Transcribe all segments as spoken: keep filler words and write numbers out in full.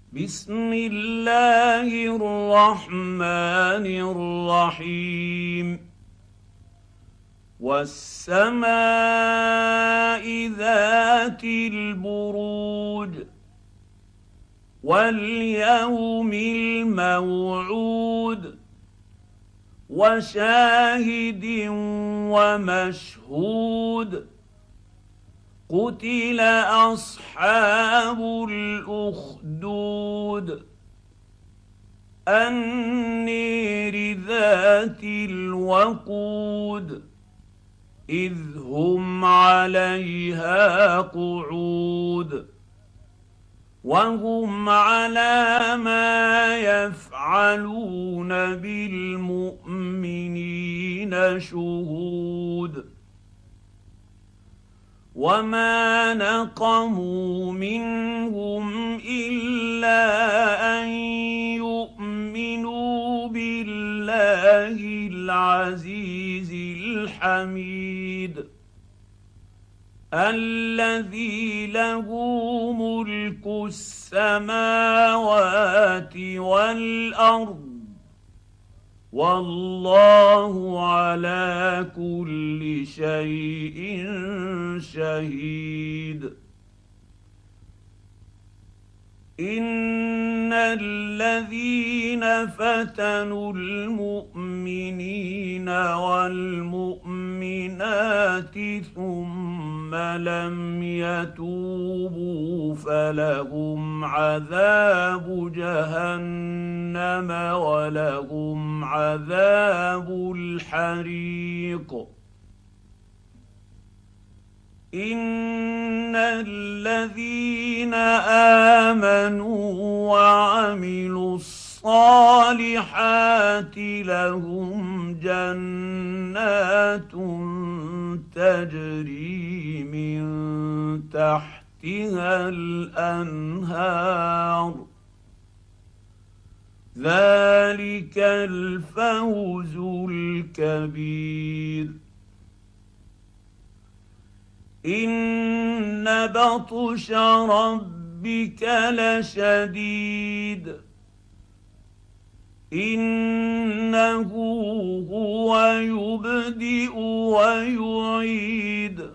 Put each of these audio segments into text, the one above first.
بسم الله الرحمن الرحيم والسماء ذات البروج واليوم الموعود وشاهد ومشهود قتل اصحاب الاخدود النير ذات الوقود اذ هم عليها قعود وهم على ما يفعلون بالمؤمنين شهود وما نقموا منهم الا ان يؤمنوا بالله العزيز الحميد الذي له ملك السماوات والارض والله على كل شيء شهيد ان الذين فتنوا المؤمنين والمؤمنات ثم لم يتوبوا فلهم عذاب جهنم ولهم عذاب الحريق ان الذين امنوا وعملوا الصالحات لهم جنات تجري من تحتها الانهار ذلك الفوز الكبير ان بطش ربك لشديد انه هو يبدئ ويعيد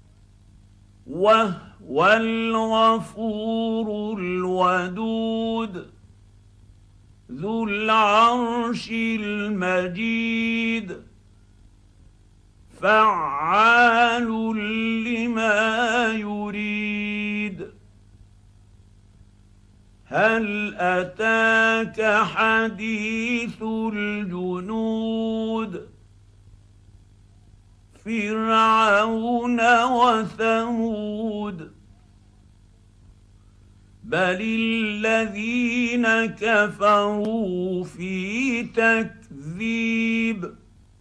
وهو الغفور الودود ذو العرش المجيد فعال لما يريد هل اتاك حديث الجنود فرعون وثمود بل الذين كفروا في تكذيب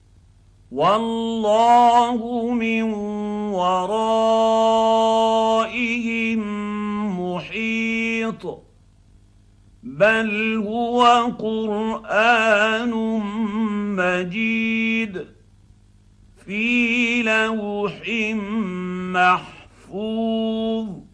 والله من ورائهم محيط بل هو قرآن مجيد في لوح محفوظ